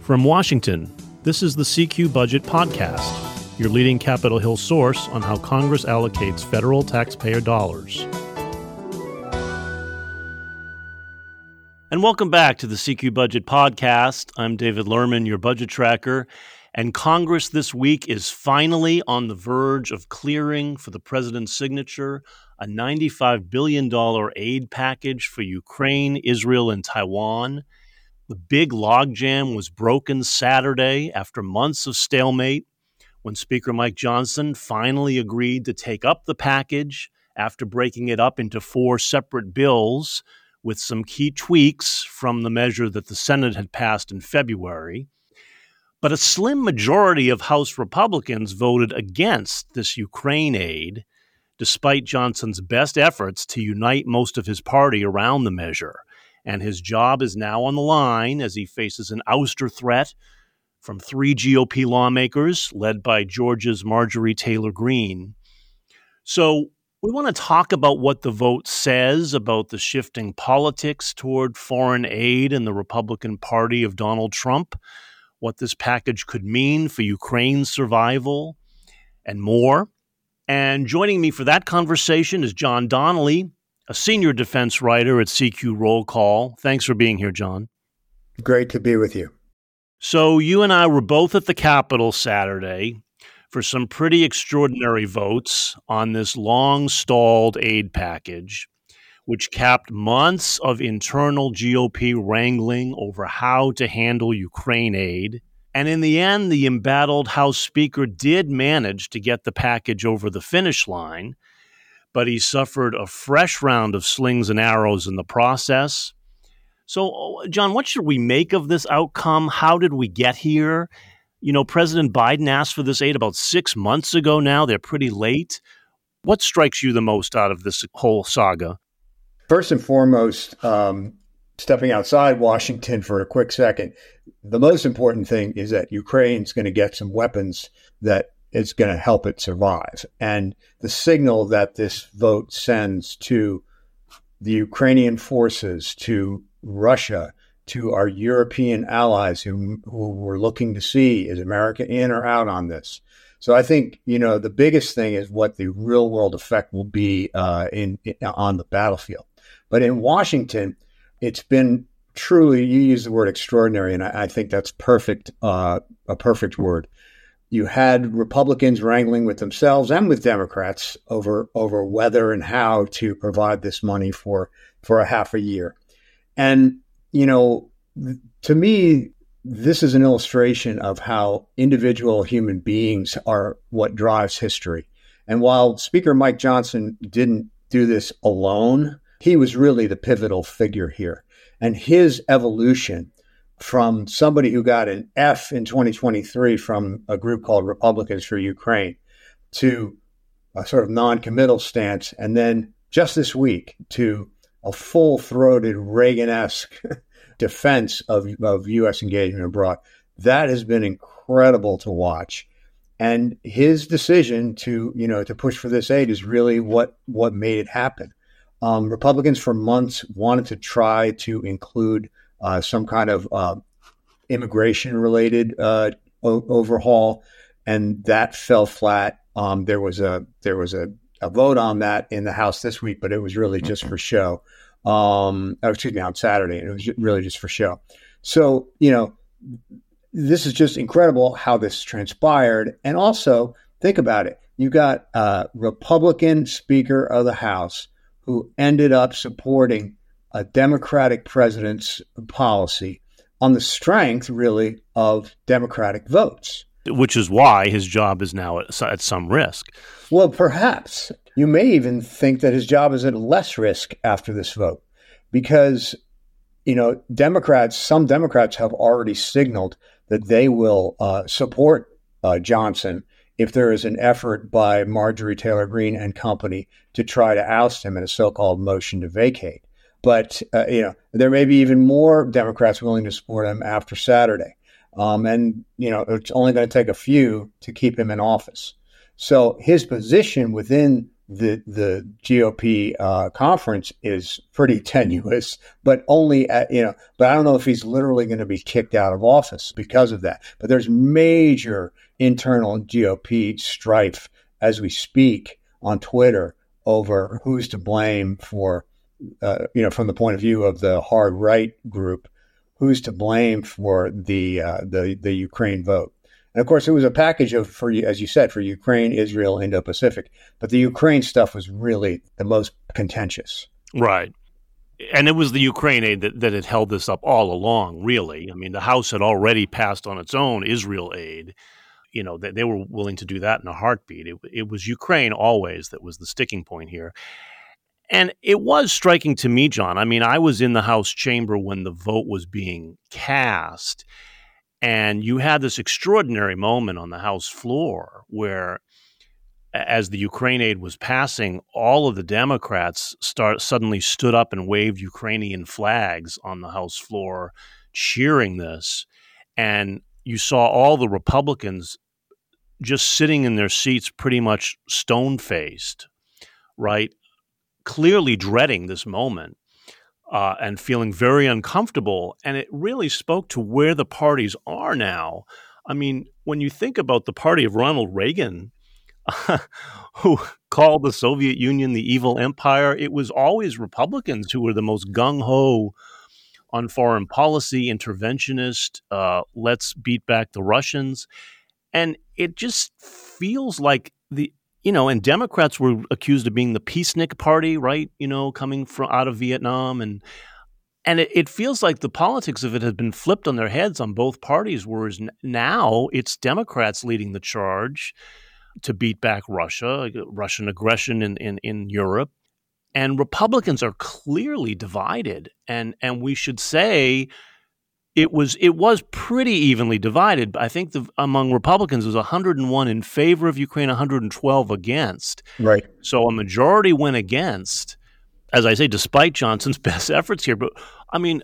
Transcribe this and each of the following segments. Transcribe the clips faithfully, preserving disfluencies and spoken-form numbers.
From Washington, this is the C Q Budget Podcast, your leading Capitol Hill source on how Congress allocates federal taxpayer dollars. And welcome back to the C Q Budget Podcast. I'm David Lerman, your budget tracker. And Congress this week is finally on the verge of clearing for the president's signature a ninety-five billion dollars aid package for Ukraine, Israel, and Taiwan. The big logjam was broken Saturday after months of stalemate when Speaker Mike Johnson finally agreed to take up the package after breaking it up into four separate bills with some key tweaks from the measure that the Senate had passed in February. But a slim majority of House Republicans voted against this Ukraine aid, despite Johnson's best efforts to unite most of his party around the measure. And his job is now on the line as he faces an ouster threat from three G O P lawmakers led by Georgia's Marjorie Taylor Greene. So we want to talk about what the vote says about the shifting politics toward foreign aid in the Republican Party of Donald Trump, what this package could mean for Ukraine's survival, and more. And joining me for that conversation is John Donnelly, a senior defense writer at C Q Roll Call. Thanks for being here, John. Great to be with you. So you and I were both at the Capitol Saturday for some pretty extraordinary votes on this long-stalled aid package, which capped months of internal G O P wrangling over how to handle Ukraine aid. And in the end, the embattled House Speaker did manage to get the package over the finish line, but he suffered a fresh round of slings and arrows in the process. So, John, what should we make of this outcome? How did we get here? You know, President Biden asked for this aid about six months ago now. They're pretty late. What strikes you the most out of this whole saga? First and foremost, um, stepping outside Washington for a quick second, the most important thing is that Ukraine's going to get some weapons that it's going to help it survive. And the signal that this vote sends to the Ukrainian forces, to Russia, to our European allies who, who we're looking to see, is America in or out on this? So I think, you know, the biggest thing is what the real world effect will be uh, in, in on the battlefield. But in Washington, it's been truly, you use the word extraordinary, and I, I think that's perfect, uh, a perfect word. You had Republicans wrangling with themselves and with Democrats over over whether and how to provide this money for for a half a year. And, you know, to me, this is an illustration of how individual human beings are what drives history. And while Speaker Mike Johnson didn't do this alone, he was really the pivotal figure here. And his evolution from somebody who got an F in twenty twenty-three from a group called Republicans for Ukraine to a sort of non-committal stance, and then just this week to a full-throated Reagan-esque defense of, of U S engagement abroad. That has been incredible to watch. And his decision to, you know, to push for this aid is really what, what made it happen. Um, Republicans for months wanted to try to include Uh, some kind of uh, immigration-related uh, o- overhaul, and that fell flat. Um, there was a there was a, a vote on that in the House this week, but it was really just for show. Um, oh, excuse me, on Saturday, and it was really just for show. So, you know, this is just incredible how this transpired. And also, think about it. You got a Republican Speaker of the House who ended up supporting a Democratic president's policy on the strength, really, of Democratic votes. Which is why his job is now at, at some risk. Well, perhaps. You may even think that his job is at less risk after this vote because, you know, Democrats, some Democrats have already signaled that they will uh, support uh, Johnson if there is an effort by Marjorie Taylor Greene and company to try to oust him in a so-called motion to vacate. But, uh, you know, there may be even more Democrats willing to support him after Saturday. Um, and, you know, it's only going to take a few to keep him in office. So his position within the the G O P uh, conference is pretty tenuous, but only at, you know, but I don't know if he's literally going to be kicked out of office because of that. But there's major internal G O P strife as we speak on Twitter over who's to blame for, uh, you know, from the point of view of the hard right group, who's to blame for the uh, the the Ukraine vote. And of course, it was a package of, for as you said, for Ukraine, Israel, Indo-Pacific. But the Ukraine stuff was really the most contentious. Right. And it was the Ukraine aid that, that had held this up all along, really. I mean, the House had already passed on its own Israel aid. You know, they, they were willing to do that in a heartbeat. It, it was Ukraine always that was the sticking point here. And it was striking to me, John. I mean, I was in the House chamber when the vote was being cast. And you had this extraordinary moment on the House floor where, as the Ukraine aid was passing, all of the Democrats start suddenly stood up and waved Ukrainian flags on the House floor, cheering this. And you saw all the Republicans just sitting in their seats pretty much stone-faced, right? Clearly dreading this moment. Uh, and feeling very uncomfortable. And it really spoke to where the parties are now. I mean, when you think about the party of Ronald Reagan, who called the Soviet Union the evil empire, it was always Republicans who were the most gung-ho on foreign policy, interventionist, uh, let's beat back the Russians. And it just feels like the You know, and Democrats were accused of being the peacenik party, right? You know, coming from out of Vietnam. And and it, it feels like the politics of it had been flipped on their heads on both parties, whereas now it's Democrats leading the charge to beat back Russia, Russian aggression in, in, in Europe. And Republicans are clearly divided. And and we should say It was it was pretty evenly divided. I think the, among Republicans, it was one hundred one in favor of Ukraine, one hundred twelve against. Right. So a majority went against, as I say, despite Johnson's best efforts here. But, I mean,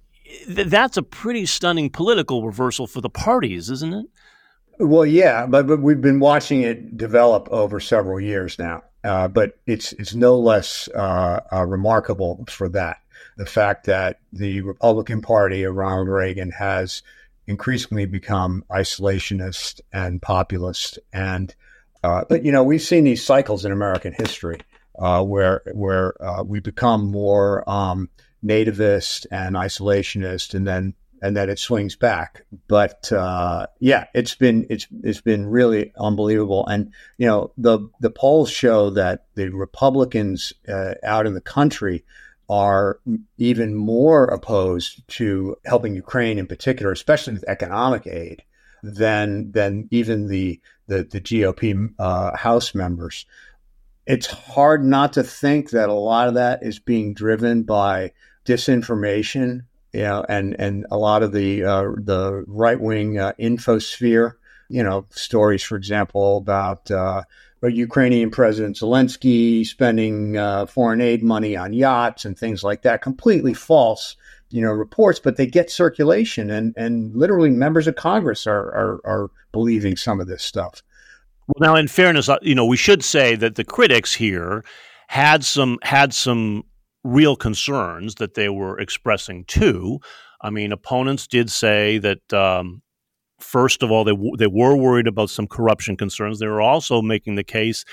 th- that's a pretty stunning political reversal for the parties, isn't it? Well, yeah, but, but we've been watching it develop over several years now. Uh, but it's it's no less uh, uh, remarkable for that. The fact that the Republican Party of Ronald Reagan has increasingly become isolationist and populist. And, uh, but, you know, we've seen these cycles in American history uh, where where uh, we become more um, nativist and isolationist, and then and then it swings back. But uh, yeah, it's been it's it's been really unbelievable. And, you know, the the polls show that the Republicans uh, out in the country are even more opposed to helping Ukraine in particular, especially with economic aid, than than even the the, the G O P uh, House members. It's hard not to think that a lot of that is being driven by disinformation, you know, and and a lot of the uh, the right wing uh, infosphere, you know, stories, for example, about Uh, Ukrainian President Zelensky spending uh, foreign aid money on yachts and things like that. Completely false, you know, reports, but they get circulation, and, and literally members of Congress are, are are believing some of this stuff. Well, now, in fairness, you know, we should say that the critics here had some had some real concerns that they were expressing too. I mean, opponents did say that. Um, First of all, they w- they were worried about some corruption concerns. They were also making the case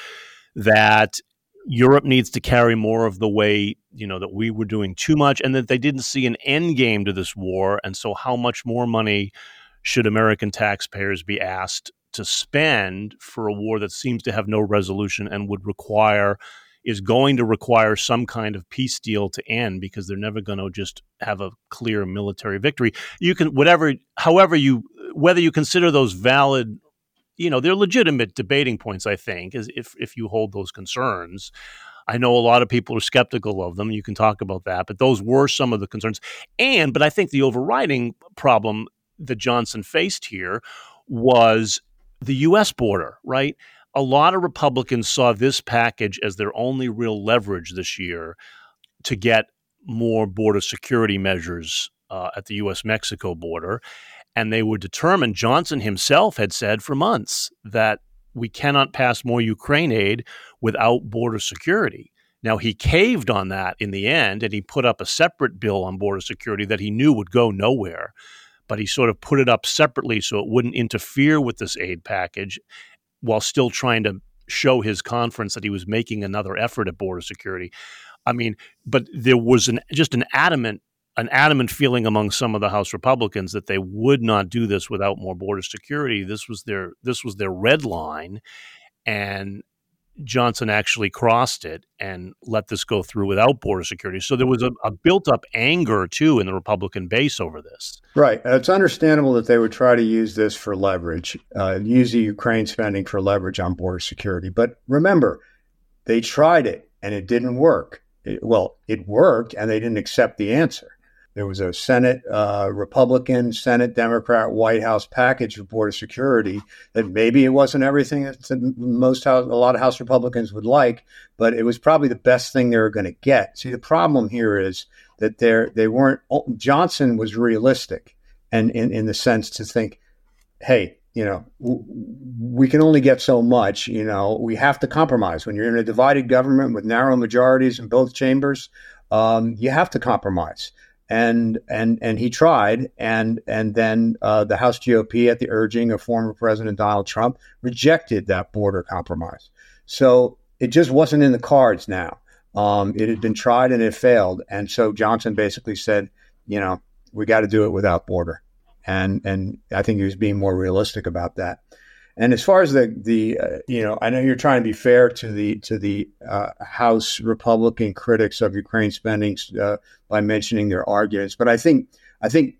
that Europe needs to carry more of the weight, you know, that we were doing too much, and that they didn't see an end game to this war. And so how much more money should American taxpayers be asked to spend for a war that seems to have no resolution and would require is going to require some kind of peace deal to end, because they're never going to just have a clear military victory. You can, whatever, however you, whether you consider those valid, you know, they're legitimate debating points, I think, is if, if you hold those concerns. I know a lot of people are skeptical of them. You can talk about that, but those were some of the concerns. And, but I think the overriding problem that Johnson faced here was the U S border, right? A lot of Republicans saw this package as their only real leverage this year to get more border security measures uh, at the U S Mexico border. And they were determined. Johnson himself had said for months that we cannot pass more Ukraine aid without border security. Now, he caved on that in the end, and he put up a separate bill on border security that he knew would go nowhere. But he sort of put it up separately so it wouldn't interfere with this aid package while still trying to show his conference that he was making another effort at border security. I mean, but there was an just an adamant an adamant feeling among some of the House Republicans that they would not do this without more border security. This was their this was their red line, and Johnson actually crossed it and let this go through without border security. So there was a, a built-up anger, too, in the Republican base over this. Right. It's understandable that they would try to use this for leverage, uh, use the Ukraine spending for leverage on border security. But remember, they tried it, and it didn't work. It, well, it worked, and they didn't accept the answer. There was a Senate uh, Republican, Senate Democrat, White House package of border security that maybe it wasn't everything that most House, a lot of House Republicans would like, but it was probably the best thing they were going to get. See, the problem here is that they they weren't. Johnson was realistic, and in, in the sense to think, hey, you know, w- we can only get so much. You know, we have to compromise. When you're in a divided government with narrow majorities in both chambers, um, you have to compromise. And and and he tried, and and then uh, the House G O P, at the urging of former President Donald Trump, rejected that border compromise. So it just wasn't in the cards now. Um, it had been tried and it failed, and so Johnson basically said, you know, we got to do it without border, and and I think he was being more realistic about that. And as far as the the uh, you know, I know you're trying to be fair to the to the uh, House Republican critics of Ukraine spending uh, by mentioning their arguments, but I think I think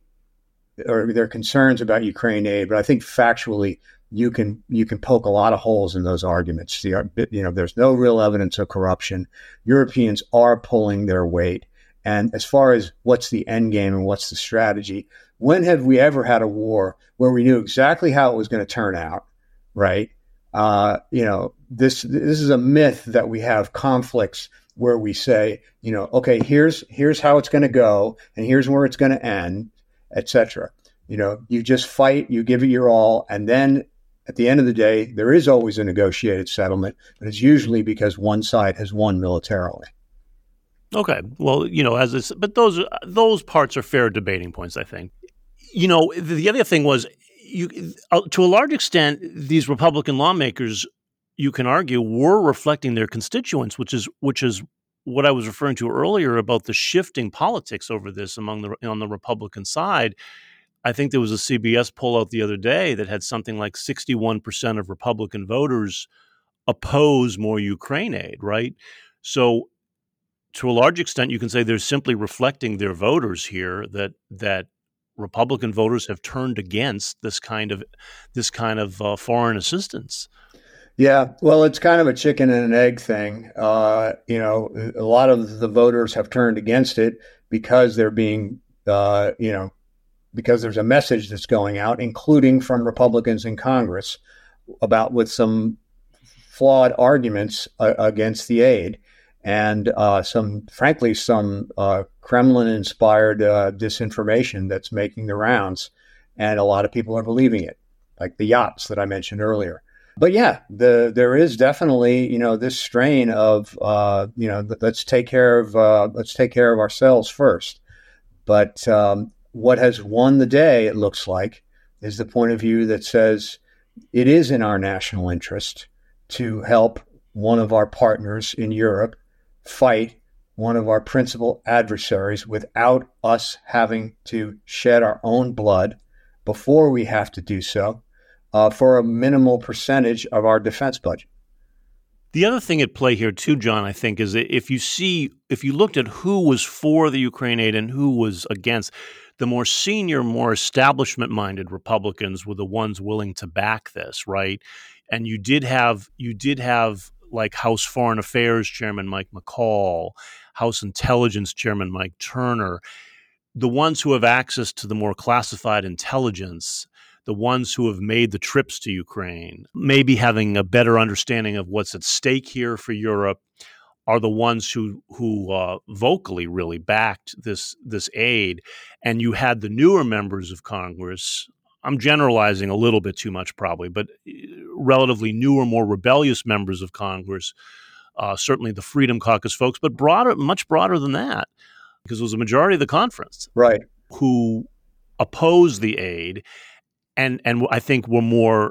or their concerns about Ukraine aid. But I think factually, you can you can poke a lot of holes in those arguments. The, you know, there's no real evidence of corruption. Europeans are pulling their weight. And as far as what's the end game and what's the strategy, when have we ever had a war where we knew exactly how it was going to turn out? Right. Uh, you know, this this is a myth that we have conflicts where we say, you know, OK, here's here's how it's going to go and here's where it's going to end, et cetera. You know, you just fight, you give it your all. And then at the end of the day, there is always a negotiated settlement, but it's usually because one side has won militarily. OK, well, you know, as it's, but those those parts are fair debating points, I think. You know, the other thing was, You, uh, to a large extent, these Republican lawmakers, you can argue, were reflecting their constituents, which is which is what I was referring to earlier about the shifting politics over this among the on the Republican side. I think there was a C B S poll out the other day that had something like sixty-one percent of Republican voters oppose more Ukraine aid, right? So to a large extent, you can say they're simply reflecting their voters here, that that Republican voters have turned against this kind of this kind of uh, foreign assistance. Yeah, well, it's kind of a chicken and an egg thing. Uh, you know, a lot of the voters have turned against it because they're being, uh, you know, because there's a message that's going out, including from Republicans in Congress, about with some flawed arguments uh, against the aid. And uh, some, frankly, some uh, Kremlin-inspired uh, disinformation that's making the rounds, and a lot of people are believing it, like the yachts that I mentioned earlier. But yeah, the there is definitely, you know, this strain of, uh, you know, let's take care of uh, let's take care of ourselves first. But um, what has won the day, it looks like, is the point of view that says it is in our national interest to help one of our partners in Europe fight one of our principal adversaries without us having to shed our own blood before we have to do so uh, for a minimal percentage of our defense budget. The other thing at play here too, John, I think, is that if you see, if you looked at who was for the Ukraine aid and who was against, the more senior, more establishment-minded Republicans were the ones willing to back this, right? And you did have, you did have like House Foreign Affairs Chairman Mike McCaul, House Intelligence Chairman Mike Turner, the ones who have access to the more classified intelligence, the ones who have made the trips to Ukraine, maybe having a better understanding of what's at stake here for Europe, are the ones who who uh, vocally really backed this this aid. And you had the newer members of Congress, I'm generalizing a little bit too much probably, but relatively newer, more rebellious members of Congress, uh, certainly the Freedom Caucus folks, but broader, much broader than that, because it was a majority of the conference right. who opposed the aid, and and I think were more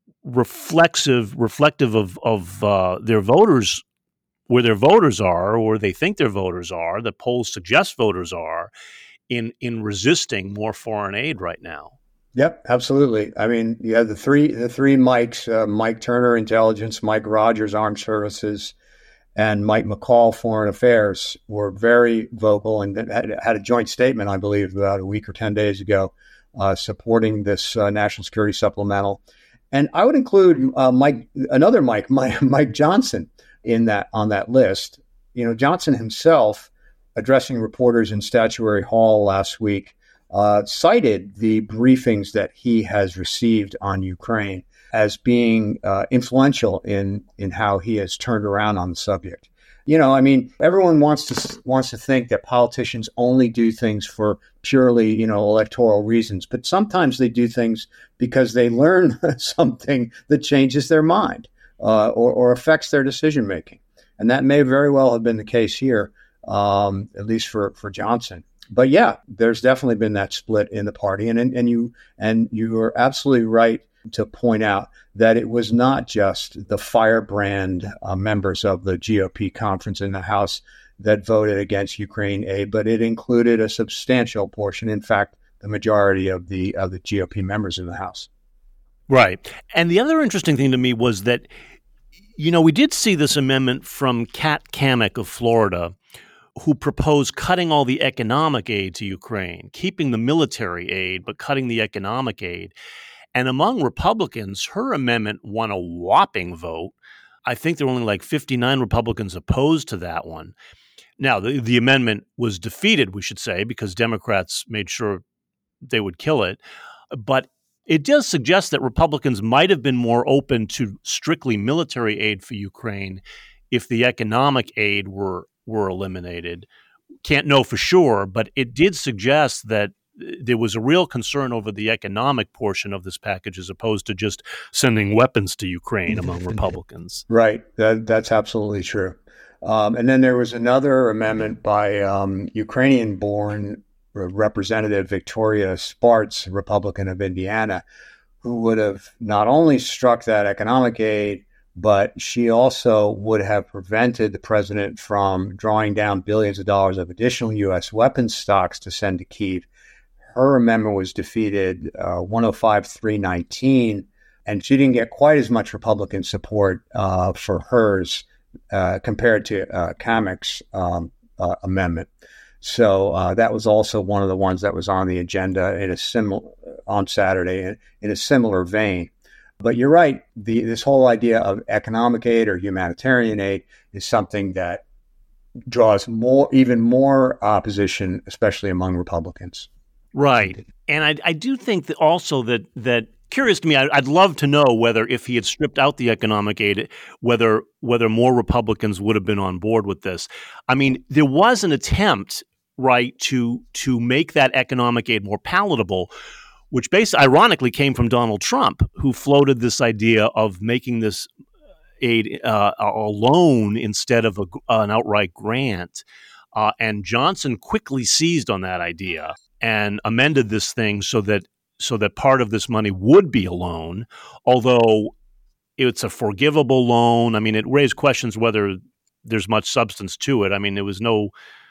reflexive, reflective of of uh, their voters, where their voters are, or they think their voters are. The polls suggest voters are in in resisting more foreign aid right now. Yep, absolutely. I mean, you have the three the three Mikes: uh, Mike Turner, Intelligence; Mike Rogers, Armed Services; and Mike McCall, Foreign Affairs, were very vocal and had, had a joint statement, I believe, about a week or ten days ago, uh, supporting this uh, national security supplemental. And I would include uh, Mike, another Mike, Mike, Mike Johnson, in that on that list. You know, Johnson himself, addressing reporters in Statuary Hall last week, uh, cited the briefings that he has received on Ukraine as being uh, influential in in how he has turned around on the subject. You know, I mean, everyone wants to wants to think that politicians only do things for purely, you know, electoral reasons, but sometimes they do things because they learn something that changes their mind uh, or, or affects their decision making, and that may very well have been the case here, um, at least for for Johnson. But yeah, there's definitely been that split in the party, and and, and you and you are absolutely right to point out that it was not just the firebrand uh, members of the G O P conference in the House that voted against Ukraine aid, but it included a substantial portion, in fact, the majority of the of the G O P members in the House. Right. And the other interesting thing to me was that, you know, we did see this amendment from Kat Cammack of Florida, who proposed cutting all the economic aid to Ukraine, keeping the military aid, but cutting the economic aid. And among Republicans, her amendment won a whopping vote. I think there were only like fifty-nine Republicans opposed to that one. Now, the, the amendment was defeated, we should say, because Democrats made sure they would kill it. But it does suggest that Republicans might have been more open to strictly military aid for Ukraine if the economic aid were were eliminated. Can't know for sure, but it did suggest that there was a real concern over the economic portion of this package as opposed to just sending weapons to Ukraine among Republicans. Right. That, that's absolutely true. Um, and then there was another amendment by um, Ukrainian-born Representative Victoria Spartz, Republican of Indiana, who would have not only struck that economic aid, but she also would have prevented the president from drawing down billions of dollars of additional U S weapons stocks to send to Kyiv. Her amendment was defeated uh, one oh five three nineteen, and she didn't get quite as much Republican support uh, for hers uh, compared to uh, Cammack's um, uh, amendment. So uh, that was also one of the ones that was on the agenda in a similar on Saturday in, in a similar vein. But you're right. The, this whole idea of economic aid or humanitarian aid is something that draws more, even more opposition, especially among Republicans. Right. And I, I do think that also that, that curious to me, I, I'd love to know whether if he had stripped out the economic aid, whether whether more Republicans would have been on board with this. I mean, there was an attempt, right, to to make that economic aid more palatable, which basically ironically came from Donald Trump, who floated this idea of making this aid uh, a loan instead of a, an outright grant. Uh, and Johnson quickly seized on that idea and amended this thing so that so that part of this money would be a loan, although it's a forgivable loan. I mean, it raised questions whether there's much substance to it. I mean, there was no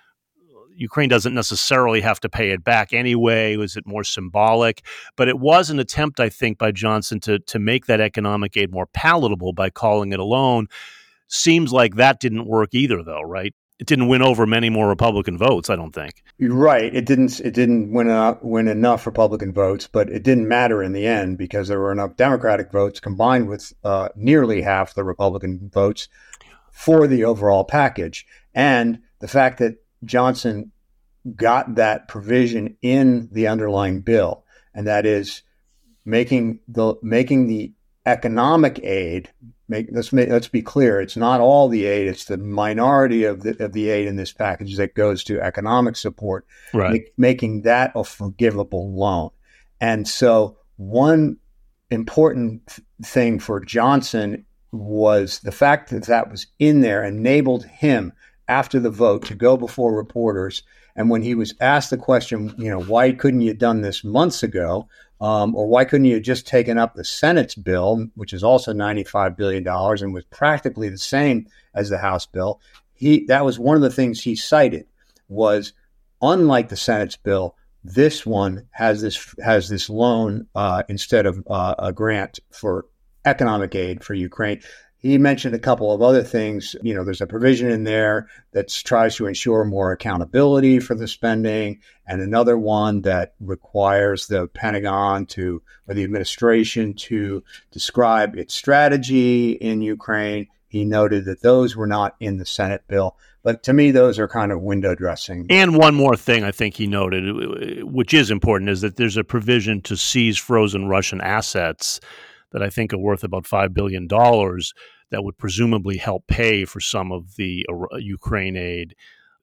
Ukraine doesn't necessarily have to pay it back anyway. Was it more symbolic? But it was an attempt, I think, by Johnson to to make that economic aid more palatable by calling it a loan. Seems like that didn't work either, though, right? It didn't win over many more Republican votes, I don't think. You're right. It didn't. It didn't win enough, win enough Republican votes, but it didn't matter in the end because there were enough Democratic votes combined with uh, nearly half the Republican votes for the overall package. And the fact that Johnson got that provision in the underlying bill, and that is making the making the economic aid. Make, let's make, let's be clear. It's not all the aid. It's the minority of the of the aid in this package that goes to economic support, right. make, making that a forgivable loan. And so one important th- thing for Johnson was the fact that that was in there enabled him after the vote to go before reporters. And when he was asked the question, you know, why couldn't you have done this months ago? Um, or why couldn't you have just taken up the Senate's bill, which is also ninety-five billion dollars and was practically the same as the House bill? He that was one of the things he cited was, unlike the Senate's bill, this one has this has this loan uh, instead of uh, a grant for economic aid for Ukraine. He mentioned a couple of other things. You know, there's a provision in there that tries to ensure more accountability for the spending, and another one that requires the Pentagon to, or the administration to describe its strategy in Ukraine. He noted that those were not in the Senate bill. But to me, those are kind of window dressing. And one more thing I think he noted, which is important, is that there's a provision to seize frozen Russian assets that I think are worth about five billion dollars that would presumably help pay for some of the uh, Ukraine aid.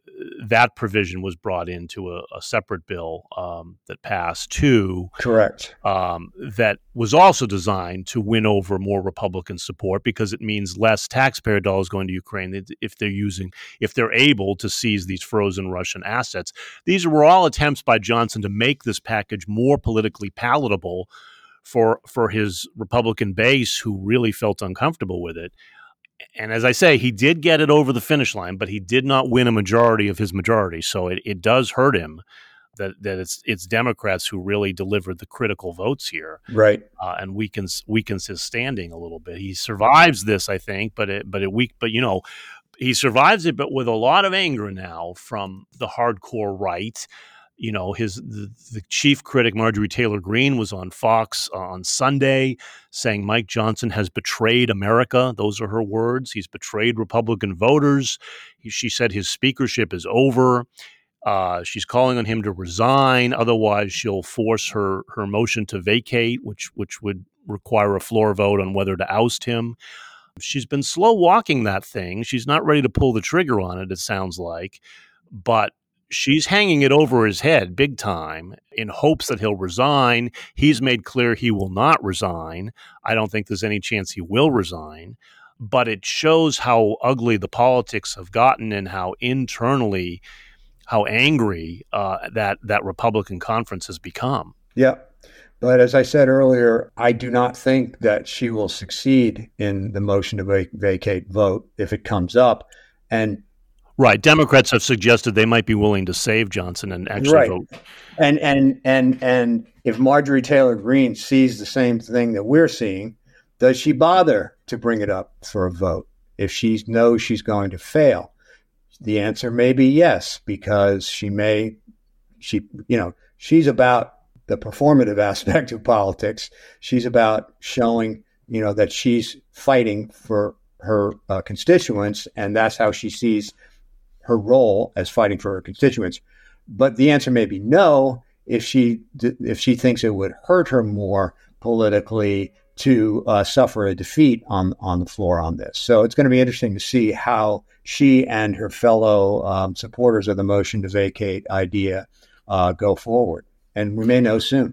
That provision was brought into a, a separate bill um, that passed too. Correct. Um, that was also designed to win over more Republican support because it means less taxpayer dollars going to Ukraine if they're using, if they're able to seize these frozen Russian assets. These were all attempts by Johnson to make this package more politically palatable for for his Republican base, who really felt uncomfortable with it. And as I say, he did get it over the finish line, but he did not win a majority of his majority. So it, it does hurt him that, that it's it's Democrats who really delivered the critical votes here, right? Uh, and weakens weakens his standing a little bit. He survives this, I think, but it but it weak. But you know, he survives it, but with a lot of anger now from the hardcore right. You know, his the, the chief critic, Marjorie Taylor Greene, was on Fox on Sunday saying Mike Johnson has betrayed America. Those are her words. He's betrayed Republican voters. He, she said his speakership is over. Uh, she's calling on him to resign. Otherwise, she'll force her her motion to vacate, which which would require a floor vote on whether to oust him. She's been slow walking that thing. She's not ready to pull the trigger on it, it sounds like. But she's hanging it over his head big time in hopes that he'll resign. He's made clear he will not resign. I don't think there's any chance he will resign. But it shows how ugly the politics have gotten and how internally, how angry uh, that, that Republican conference has become. Yeah. But as I said earlier, I do not think that she will succeed in the motion to vac- vacate vote if it comes up. And Right. Democrats have suggested they might be willing to save Johnson and actually right. vote. And and and and if Marjorie Taylor Greene sees the same thing that we're seeing, does she bother to bring it up for a vote if she knows she's going to fail? The answer may be yes, because she may, she you know, she's about the performative aspect of politics. She's about showing, you know, that she's fighting for her uh, constituents, and that's how she sees her role as fighting for her constituents. But the answer may be no if she if she thinks it would hurt her more politically to uh, suffer a defeat on on the floor on this. So it's going to be interesting to see how she and her fellow um, supporters of the motion to vacate idea uh, go forward, and we may know soon.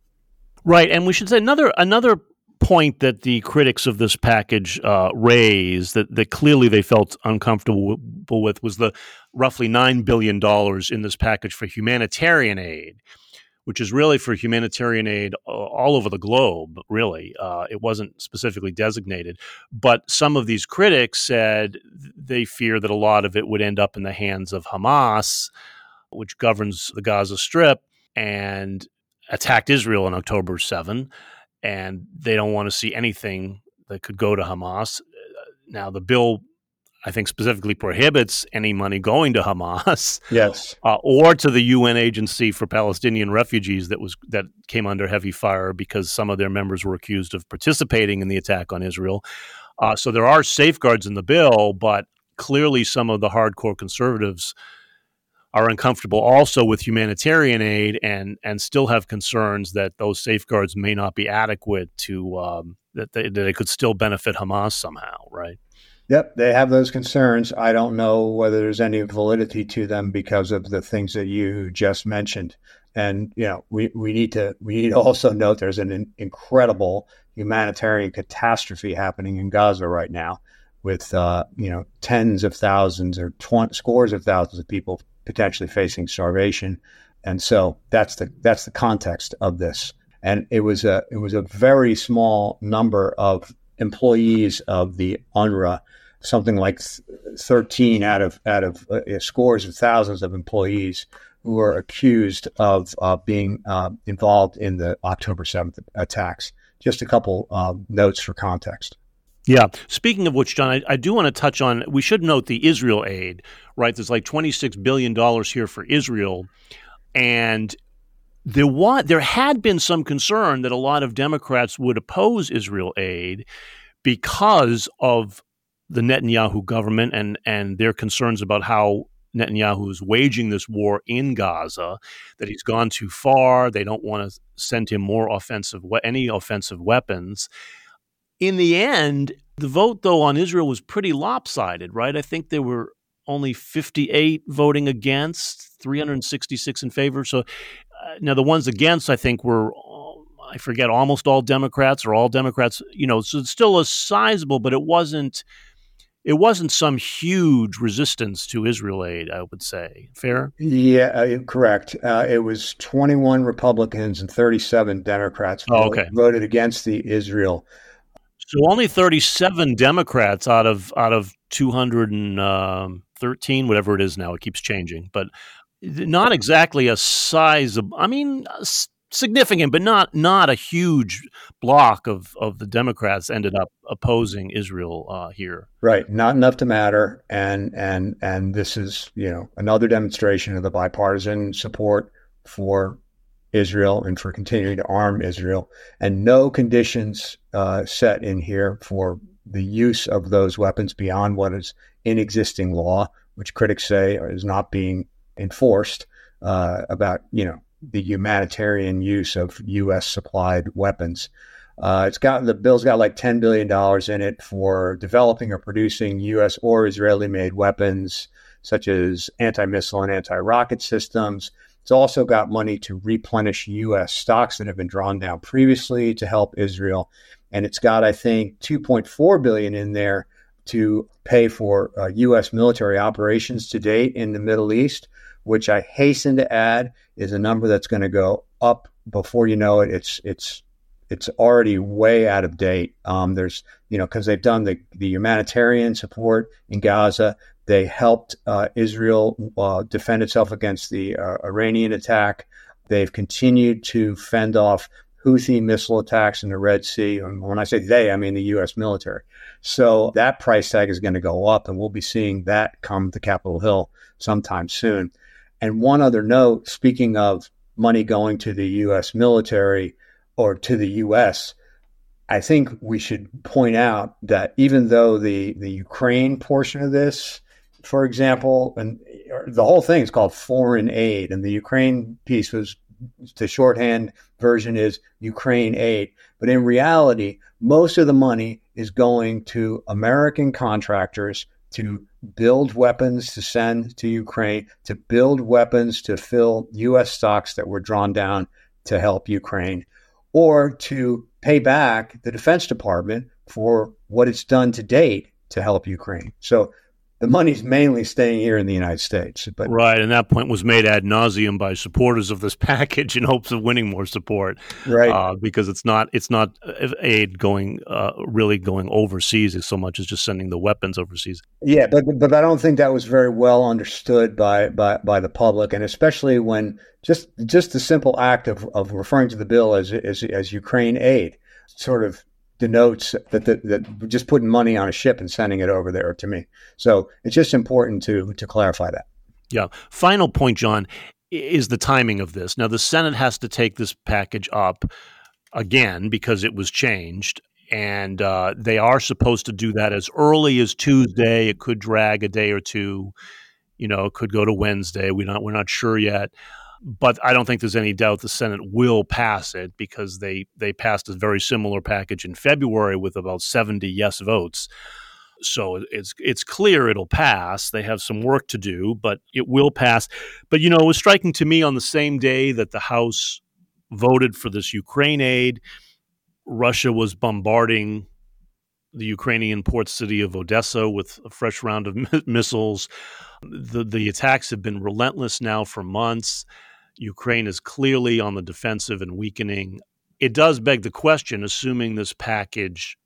Right, and we should say another another. point that the critics of this package uh, raised that, that clearly they felt uncomfortable with was the roughly nine billion dollars in this package for humanitarian aid, which is really for humanitarian aid all over the globe, really. Uh, it wasn't specifically designated. But some of these critics said they fear that a lot of it would end up in the hands of Hamas, which governs the Gaza Strip, and attacked Israel on October seventh. And they don't want to see anything that could go to Hamas. Now, the bill, I think, specifically prohibits any money going to Hamas, yes, uh, or to the U N Agency for Palestinian Refugees that was that came under heavy fire because some of their members were accused of participating in the attack on Israel. Uh, so there are safeguards in the bill, but clearly some of the hardcore conservatives are uncomfortable also with humanitarian aid and and still have concerns that those safeguards may not be adequate to um, that, they, that they could still benefit Hamas somehow, right? Yep, they have those concerns. I don't know whether there's any validity to them because of the things that you just mentioned. And, you know, we, we need to we need to also note there's an in, incredible humanitarian catastrophe happening in Gaza right now with, uh, you know, tens of thousands or twenty, scores of thousands of people potentially facing starvation. And so that's the that's the context of this. And it was a it was a very small number of employees of the UNRWA, something like thirteen out of out of uh, scores of thousands of employees who were accused of uh, being uh, involved in the October seventh attacks. Just a couple uh, notes for context. Yeah. Speaking of which, John, I, I do want to touch on, we should note the Israel aid, right? There's like twenty-six billion dollars here for Israel. And there was, there had been some concern that a lot of Democrats would oppose Israel aid because of the Netanyahu government and, and their concerns about how Netanyahu is waging this war in Gaza, that he's gone too far. They don't want to send him more offensive, any offensive weapons. In the end, the vote, though, on Israel was pretty lopsided, right? I think there were only fifty-eight voting against, three hundred sixty-six in favor. So uh, now the ones against, I think, were, I forget, almost all Democrats or all Democrats. You know, so it's still a sizable, but it wasn't. It wasn't some huge resistance to Israel aid, I would say. Fair? Yeah, uh, correct. Uh, it was twenty-one Republicans and thirty-seven Democrats oh, okay. voted against the Israel. So only thirty-seven Democrats out of out of two hundred thirteen, whatever it is now. It keeps changing, but not exactly a size of. I mean, significant, but not not a huge block of, of the Democrats ended up opposing Israel uh, here. Right, not enough to matter, and and and this is, you know, another demonstration of the bipartisan support for Israel and for continuing to arm Israel, and no conditions uh, set in here for the use of those weapons beyond what is in existing law, which critics say is not being enforced, uh, about, you know, the humanitarian use of U S supplied weapons. Uh, it's got, the bill's got like ten billion dollars in it for developing or producing U S or Israeli made weapons, such as anti-missile and anti-rocket systems. It's also got money to replenish U S stocks that have been drawn down previously to help Israel. And it's got, I think, two point four billion dollars in there to pay for uh, U S military operations to date in the Middle East, which I hasten to add is a number that's going to go up before you know it. It's it's it's already way out of date. Um, there's, you know, because they've done the, the humanitarian support in Gaza. They helped uh, Israel uh, defend itself against the uh, Iranian attack. They've continued to fend off Houthi missile attacks in the Red Sea. And when I say they, I mean the U S military. So that price tag is going to go up, and we'll be seeing that come to Capitol Hill sometime soon. And one other note, speaking of money going to the U S military or to the U S, I think we should point out that even though the, the Ukraine portion of this, for example, and the whole thing is called foreign aid, and the Ukraine piece was, the shorthand version is Ukraine aid. But in reality, most of the money is going to American contractors to build weapons to send to Ukraine, to build weapons to fill U S stocks that were drawn down to help Ukraine, or to pay back the Defense Department for what it's done to date to help Ukraine. So the money's mainly staying here in the United States. But right, and that point was made ad nauseum by supporters of this package in hopes of winning more support. Right, uh, because it's not it's not aid going uh, really going overseas as so much as just sending the weapons overseas. Yeah, but but I don't think that was very well understood by by, by the public, and especially when just just the simple act of, of referring to the bill as as, as Ukraine aid sort of denotes that, that that just putting money on a ship and sending it over there to me. So it's just important to to clarify that. Yeah. Final point, John, is the timing of this. Now, the Senate has to take this package up again because it was changed, and uh, they are supposed to do that as early as Tuesday. It could drag a day or two. You know, it could go to Wednesday. We're not we're not sure yet. But I don't think there's any doubt the Senate will pass it because they, they passed a very similar package in February with about seventy yes votes. So it's it's clear it'll pass. They have some work to do, but it will pass. But, you know, it was striking to me on the same day that the House voted for this Ukraine aid, Russia was bombarding the Ukrainian port city of Odessa with a fresh round of m- missiles. The, the attacks have been relentless now for months. Ukraine is clearly on the defensive and weakening. It does beg the question, assuming this package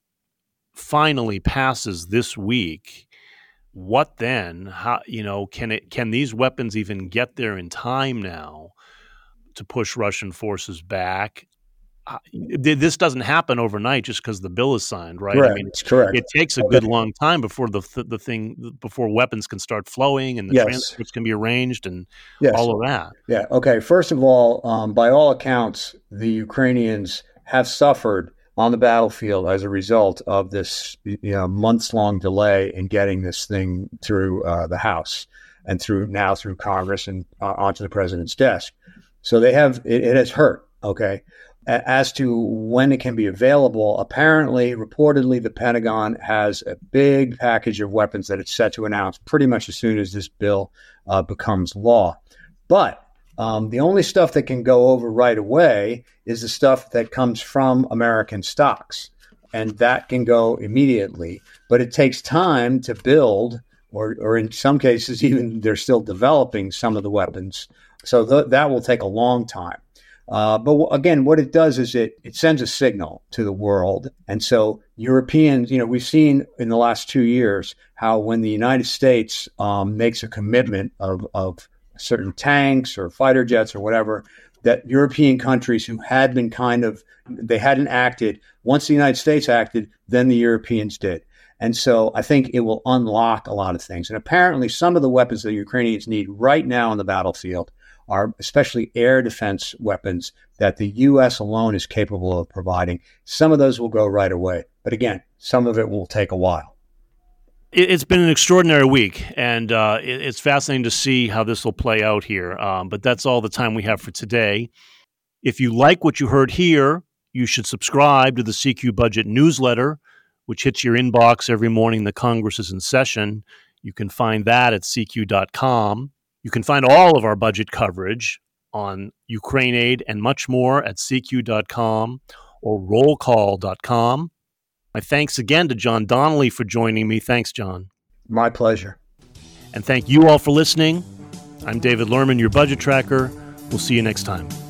finally passes this week, what then? How, you know, can it can these weapons even get there in time now to push Russian forces back? Uh, this doesn't happen overnight just because the bill is signed, right? Correct. I mean, It's correct. it takes a good long time before the the thing before weapons can start flowing and the Yes. transports can be arranged and Yes. all of that. Yeah. Okay. First of all, um, by all accounts, the Ukrainians have suffered on the battlefield as a result of this, you know, months-long delay in getting this thing through uh, the House and through now through Congress and uh, onto the president's desk. So they have it, it has hurt. Okay. As to when it can be available, apparently, reportedly, the Pentagon has a big package of weapons that it's set to announce pretty much as soon as this bill uh, becomes law. But um, the only stuff that can go over right away is the stuff that comes from American stocks, and that can go immediately. But it takes time to build, or, or in some cases, even they're still developing some of the weapons. So th- that will take a long time. Uh, but w- again, what it does is it, it sends a signal to the world. And so Europeans, you know, we've seen in the last two years how when the United States um, makes a commitment of, of certain tanks or fighter jets or whatever, that European countries who had been kind of, they hadn't acted, once the United States acted, then the Europeans did. And so I think it will unlock a lot of things. And apparently some of the weapons that the Ukrainians need right now on the battlefield are especially air defense weapons that the U S alone is capable of providing. Some of those will go right away. But again, some of it will take a while. It's been an extraordinary week, and uh, it's fascinating to see how this will play out here. Um, but that's all the time we have for today. If you like what you heard here, you should subscribe to the C Q Budget newsletter, which hits your inbox every morning the Congress is in session. You can find that at C Q dot com. You can find all of our budget coverage on Ukraine aid and much more at C Q dot com or roll call dot com. My thanks again to John Donnelly for joining me. Thanks, John. My pleasure. And thank you all for listening. I'm David Lerman, your budget tracker. We'll see you next time.